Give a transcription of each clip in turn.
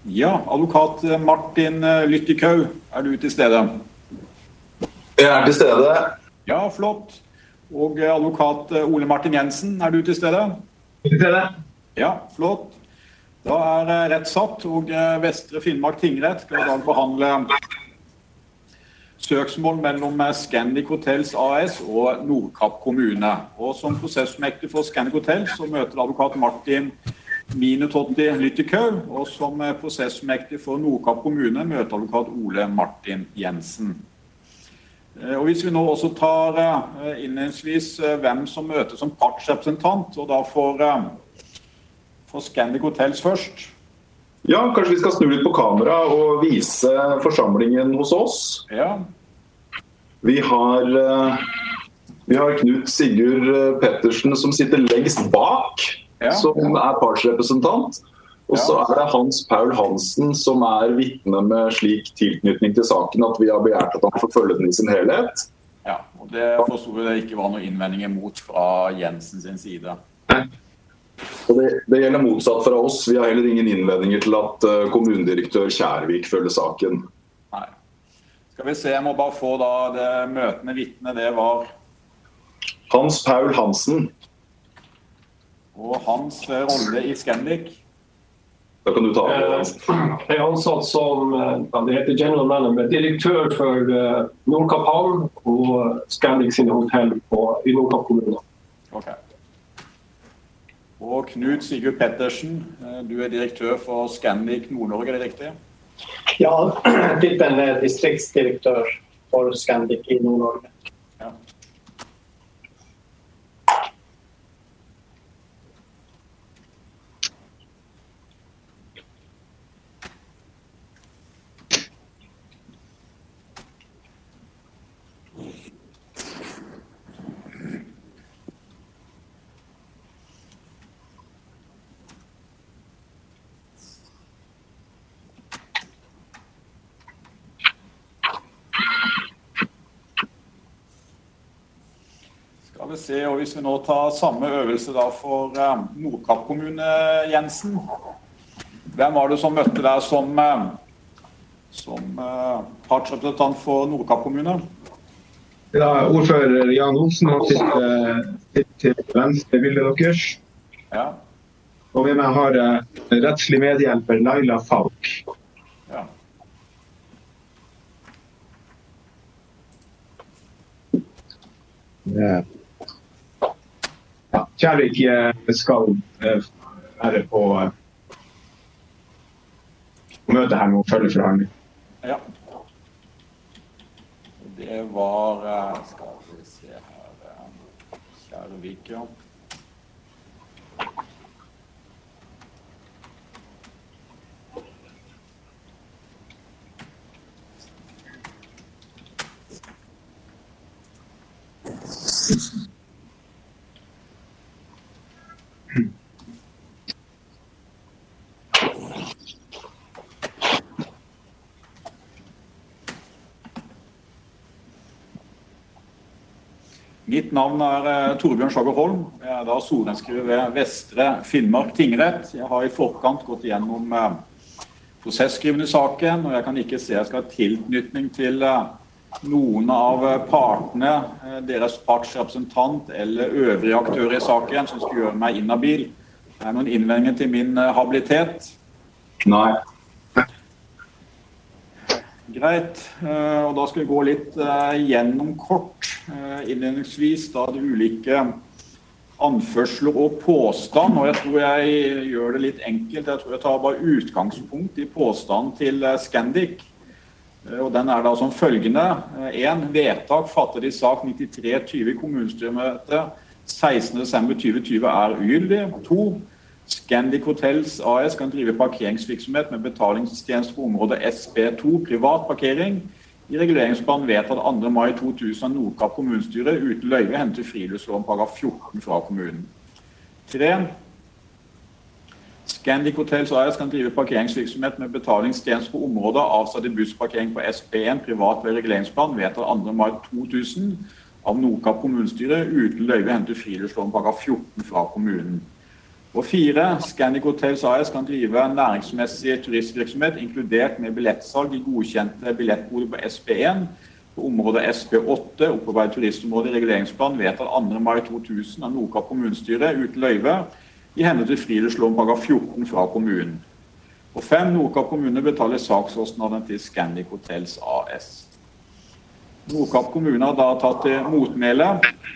Ja, advokat Martin Lyttikau, du til stede? Jeg til stede. Ja, flott. Og advokat Ole Martin Jensen, du til stede? Til stede. Ja, flott. Da rettssatt, og Vestre Finnmark tingrett skal i dag behandle søksmål mellom Scandic Hotels AS og Nordkapp kommune. Og som prosessmektig for Scandic Hotels så møter advokat Martin Minutotti Lyttikau, og som prosessmektig for Nordkapp kommune møter advokat Ole Martin Jensen. Og hvis vi nå også tar innledningsvis hvem som møter som partsrepresentant, og da for Scandic Hotels først. Ja, kanskje vi skal snu litt på kamera og vise forsamlingen hos oss. Ja. Vi har Knut Sigurd Pettersen som sitter lengst bak, som partsrepresentant. Og så det Hans Paul Hansen som vitne med slik tilknytning til saken at vi har begjært at han får følge den i sin helhet. Ja, og det forstod vi det ikke var noen innvendinger mot fra Jensen sin side. Og det gjelder motsatt fra oss. Vi har heller ingen innvendinger til at kommunedirektør Kjærvik følger saken. Nei. Skal vi se, jeg må bare få da det møtende vitne, det var Hans Paul Hansen. Og hans rolle i Scandic. Da kan du ta det. Jeg ansatt som, det heter general manager, direktør for Nordkapp havn og Scandic sine hotell i Nordkapp kommune. Ok. Og Knut Sigurd Pettersen, du direktør for Scandic Nord-Norge, det riktig? Ja, tittelen distriktsdirektør for Scandic i Nord-Norge. Ja. Skal vi se, og hvis vi nå tar samme øvelse da for Nordkapp kommune, Jensen. Hvem var det som møtte deg som partsrepresentant for Nordkapp kommune? Ja, ordfører Jan Olsen har sitt til venstre bildet deres. Ja. Og med meg har rettslig medhjelper Laila Falk. Ja. Kjærvik skal være på møte her nå, følge forhandling. Ja. Det var, skal vi se her, Kjærvik, ja. Mitt navn Torbjørn Schager Holm. Jeg da sorenskriver ved Vestre Finnmark tingrett. Jeg har i forkant gått gjennom prosessskrivende saken, og jeg kan ikke se at jeg skal ha tilknytning til noen av partene, deres partsrepresentant eller øvrige aktører i saken som skal gjøre meg inhabil. Det noen innvendinger til min habilitet? Nei. Greit, og da skal vi gå litt gjennom kort innledningsvis da de ulike anførsler og påstand, og jeg tror jeg gjør det litt enkelt. Jeg tror jeg tar bare utgangspunkt i påstanden til Scandic, og den da som følgende. 1. Vedtak fattet i sak 93-20 kommunestyremøte 16. desember 2020 ugyldig. 2. Scandic Hotels AS kan drive parkeringsvirksomhet med betalingstjeneste på området SP2, privat parkering, i reguleringsplanen vedtatt 2. mai 2000 av Nordkapp kommunestyre uten løyve hentet friluftsloven paragraf 14 fra kommunen. 3. Scandic Hotels AS kan drive parkeringsvirksomhet med betalingstjeneste på området avsatt i bussparkering på SP1, privat ved reguleringsplan vedtatt 2. mai 2000 av Nordkapp kommunestyre uten løyve hentet friluftsloven paragraf 14 fra kommunen. Og 4. Scandic Hotels AS kan drive næringsmessig turistvirksomhet, inkludert med billettsalg i godkjente billettboder på SP1, på området SP8, opparbeid turistområde i reguleringsplan, vedtatt 2. mai 2000 av Nordkapp kommunestyre, uten løyve, i henhold til friluftsloven paragraf 14 fra kommunen. Og 5. Nordkapp kommune betaler sakskostnadene til Scandic Hotels AS. Nordkapp kommune har da tatt til motmæle,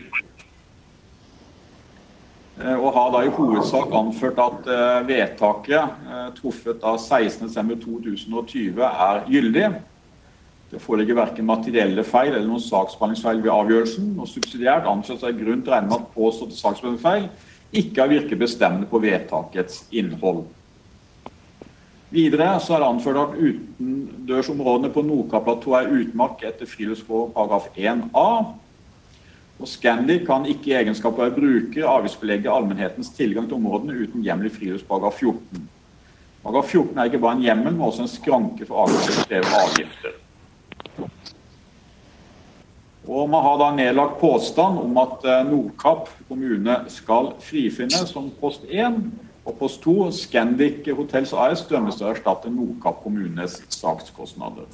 og har da i hovedsak anført at vedtaket truffet av 16. desember 2020 er gyldig. Det foreligger hverken materielle feil eller noen saksbehandlingsfeil ved avgjørelsen, og subsidiært anses det grunn til å regne med at påståtte saksbehandlingsfeil ikke har virket bestemmende på vedtakets innhold. Videre så er det anført at utendørsområdene på Nordkapp-platå er utmark etter friluftslov paragraf 1a, og Scandic kan ikke i egenskap av bruker avgiftsbelegge allmennhetens tilgang til områdene uten hjemmel i friluftsparagraf 14. Paragraf 14 er ikke bare en hjemmel, men også en skranke for avgifter. Og man har da nedlagt påstand om at Nordkapp kommune skal frifinne som post 1, og post 2, Scandic Hotels AS, dømmes til å erstatte Nordkapp kommunes sakskostnader.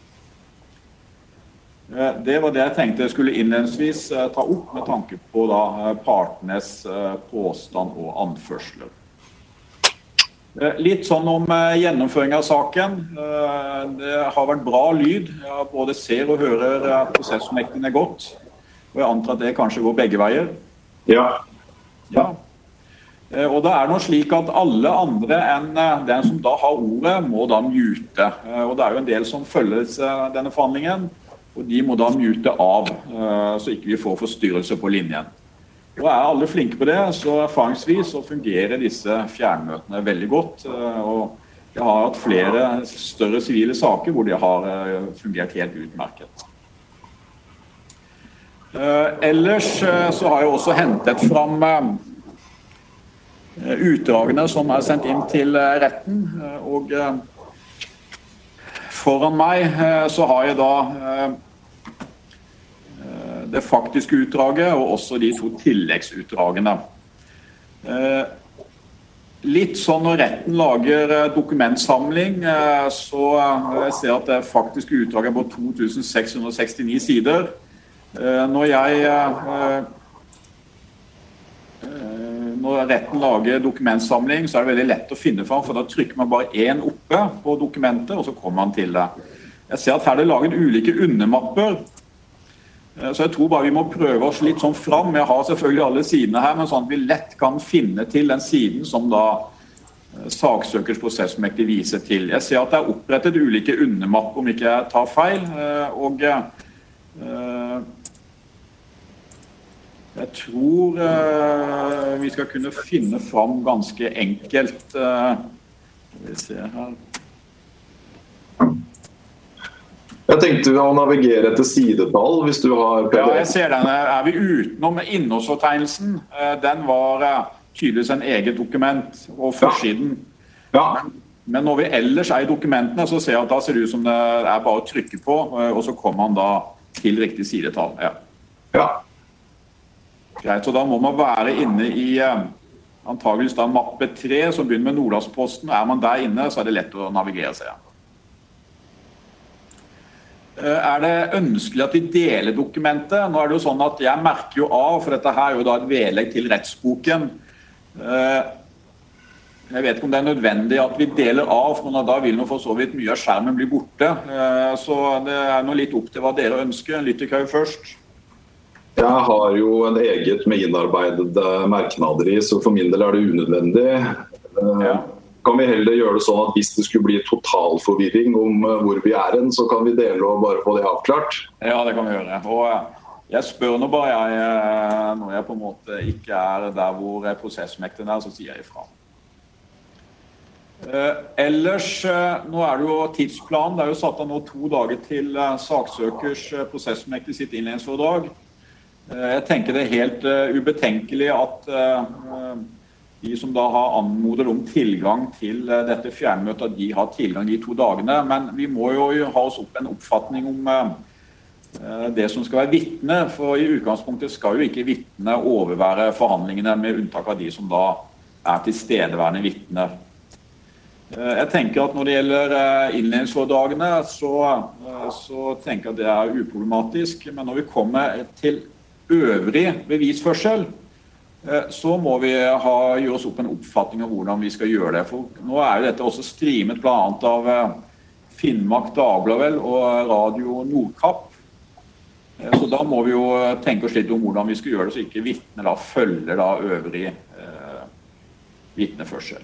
Det var det jeg tenkte jeg skulle innledningsvis ta opp med tanke på da partenes påstand og anførsler. Litt sånn om gjennomføring av saken. Det har vært bra lyd. Jeg både ser og hører prosessmektigene godt. Og jeg antar at det kanskje går begge veier. Ja. Og det er noe slik at alle andre enn den som da har ordet, må da mute. Og det er jo en del som følger denne forhandlingen, og de må da mute av, så ikke vi får forstyrrelse på linjen. Og er alle flinke på det, så erfaringsvis så fungerer disse fjernmøtene veldig godt. Og jeg har hatt flere større sivile saker hvor de har fungert helt utmerket. Ellers så har jeg også hentet fram utdragene som er sendt inn til retten. Og foran meg så har jeg da det faktiske utdraget og også de 2 tilleggsutdragene. Litt sånn når retten lager dokumentsamling, så jeg ser at det faktiske utdraget er på 2669 sider. Når retten lager dokumentsamling, så er det veldig lett å finne fram, for da trykker man bare en oppe på dokumentet, og så kommer man til det. Jeg ser at her er det laget ulike undermapper, så jeg tror bare vi må prøve oss litt sånn fram. Jeg har selvfølgelig alle sidene her, men sånn at vi lett kan finne til den siden som da saksøkers prosessmektig viser til. Jeg ser at det er opprettet ulike undermapper, om ikke jeg tar feil, og jeg tror vi skal kunne finne fram ganske enkelt. Vi ser her. Jeg tenkte å navigere etter sidetall hvis du har PDF. Ja, jeg ser den. Er vi utenom innholdsfortegnelsen? Den var tydeligvis en eget dokument og forsiden. Ja. Men når vi ellers er i dokumentene, så ser jeg at da ser det ut som det er bare å trykke på, og så kommer man da til riktig sidetall. Ja. Greit, så da må man være inne i antageligvis da mappe 3, som begynner med Nordlandsposten. Er man der inne, så er det lett å navigere seg. Er det ønskelig at vi deler dokumentet? Nå er det jo sånn at jeg merker jo av, for dette her er jo da et vedlegg til rettsboken. Jeg vet ikke om det er nødvendig at vi deler av, for da vil nå for så vidt mye av skjermen bli borte. Så det er nå litt opp til hva dere ønsker. Lytter først. Jeg har jo en eget med innarbeidede merknader i, så for min del er det unødvendig. Ja. Kan vi heller gjøre det sånn at hvis det skulle bli total forvirring om hvor vi er hen, så kan vi dele og bare få det avklart? Ja, det kan vi gjøre. Og jeg spør nå bare når jeg på en måte ikke er der hvor prosessmekten er, så sier jeg ifra. Ellers, nå er det jo tidsplan. Det er jo satt av nå 2 dager til saksøkers prosessmektig sitt innledningsforedrag. Jeg tenker det er helt ubetenkelig at de som da har anmodet om tilgang til dette fjernmøtet, de har tilgang de 2 dagene. Men vi må jo ha oss opp en oppfatning om det som skal være vittne, for i utgangspunktet skal jo ikke vittne overvære forhandlingene med unntak av de som da tilstedeværende vitner. Jeg tenker at når det gjelder innledningsforedragene, så tenker jeg at det uproblematisk, men når vi kommer til øvrig bevisførsel, så må vi gjøre oss opp en oppfatning av hvordan vi skal gjøre det. For nå jo dette også streamet blant annet av Finnmark Dagblad og Radio Nordkapp. Så da må vi jo tenke oss litt om hvordan vi skal gjøre det, så ikke vittner følger øvrig vittneførsel.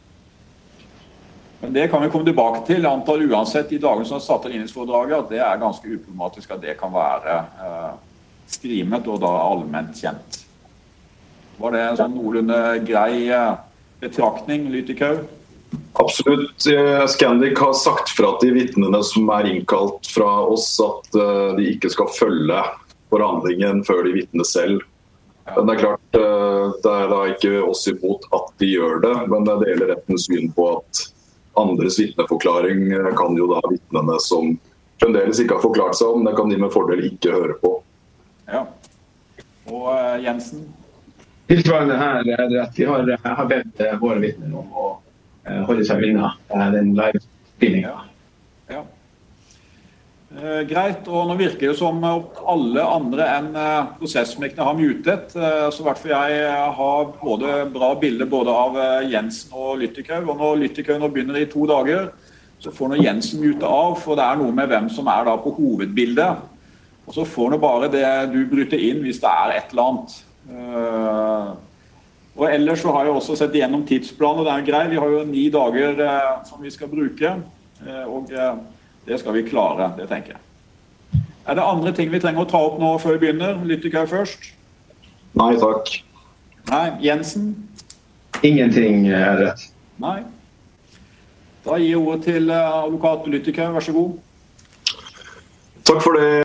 Men det kan vi komme tilbake til, antall uansett I dagen som satt inn I foredraget, at det ganske uproblematisk at det kan være skrimet og da allment kjent. Var det en sånn noenlunde grei betraktning, Lytikau? Absolutt. Scandic har sagt fra til vittnene som innkalt fra oss at de ikke skal følge forhandlingen før de vittner selv. Men det klart, det da ikke oss imot at de gjør det, men det deler rettens syn på at andres vittneforklaring kan jo da vittnene som fremdeles ikke har forklart seg om, det kan de med fordel ikke høre på. Ja. Og Jensen? Tilsvarende her at vi har bedt våre vittner om å holde seg unna den live-spillingen. Ja. Greit, og nå virker det som at alle andre enn prosessmekene har mutet, så I hvert fall jeg har både bra bilder både av Jensen og Lytikau, og når Lytikau nå begynner I 2 dager, så får nå Jensen mute av, for det noe med hvem som da på hovedbildet, og så får nå bare det du bryter inn hvis det et eller annet. Og ellers så har jeg også sett gjennom tidsplanen, og det greit, vi har jo 9 dager som vi skal bruke, og det skal vi klare, det tenker jeg. Det andre ting vi trenger å ta opp nå før vi begynner? Lytikau først? Nei, takk. Nei, Jensen? Ingenting rett. Nei. Da gir jeg ordet til advokat Lytikau, vær så god. Takk for det.